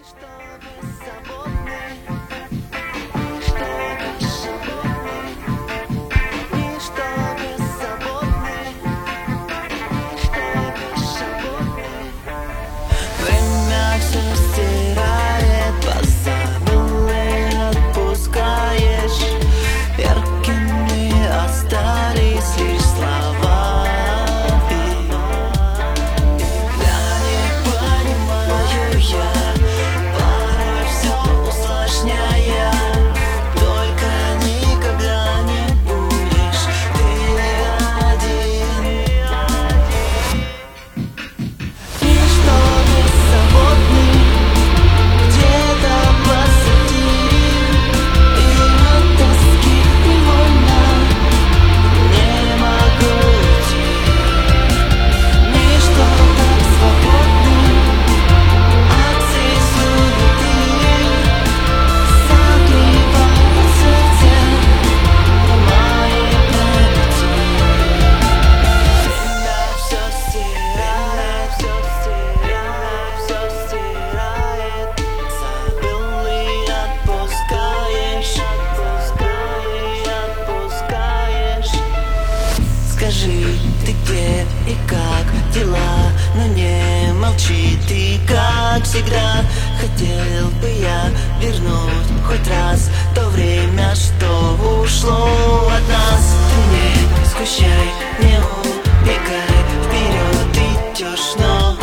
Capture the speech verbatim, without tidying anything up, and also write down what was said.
Скажи, ты где и как дела, но не молчи ты, как всегда. Хотел бы я вернуть хоть раз то время, что ушло от нас. Ты не скучай, не убегай, вперед идешь, но